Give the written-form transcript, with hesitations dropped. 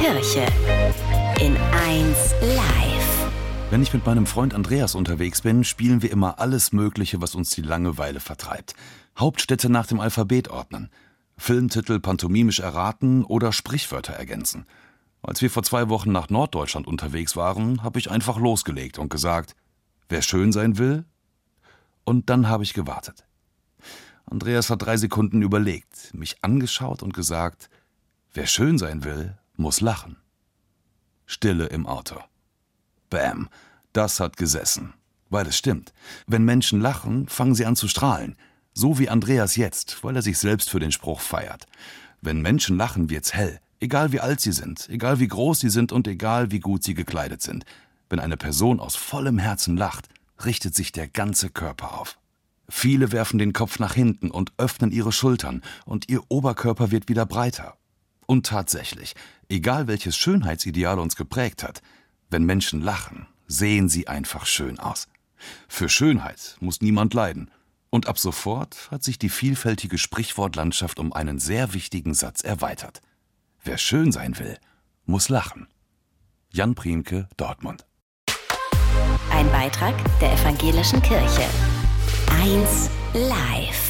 Kirche. In 1 Live. Wenn ich mit meinem Freund Andreas unterwegs bin, spielen wir immer alles Mögliche, was uns die Langeweile vertreibt. Hauptstädte nach dem Alphabet ordnen, Filmtitel pantomimisch erraten oder Sprichwörter ergänzen. Als wir vor 2 Wochen nach Norddeutschland unterwegs waren, habe ich einfach losgelegt und gesagt, wer schön sein will? Und dann habe ich gewartet. Andreas hat 3 Sekunden überlegt, mich angeschaut und gesagt, wer schön sein will, muss lachen. Stille im Auto. Bäm, das hat gesessen. Weil es stimmt. Wenn Menschen lachen, fangen sie an zu strahlen. So wie Andreas jetzt, weil er sich selbst für den Spruch feiert. Wenn Menschen lachen, wird's hell. Egal wie alt sie sind, egal wie groß sie sind und egal wie gut sie gekleidet sind. Wenn eine Person aus vollem Herzen lacht, richtet sich der ganze Körper auf. Viele werfen den Kopf nach hinten und öffnen ihre Schultern und ihr Oberkörper wird wieder breiter. Und tatsächlich, egal welches Schönheitsideal uns geprägt hat, wenn Menschen lachen, sehen sie einfach schön aus. Für Schönheit muss niemand leiden. Und ab sofort hat sich die vielfältige Sprichwortlandschaft um einen sehr wichtigen Satz erweitert. Wer schön sein will, muss lachen. Jan Priemke, Dortmund. Ein Beitrag der Evangelischen Kirche. 1 Live.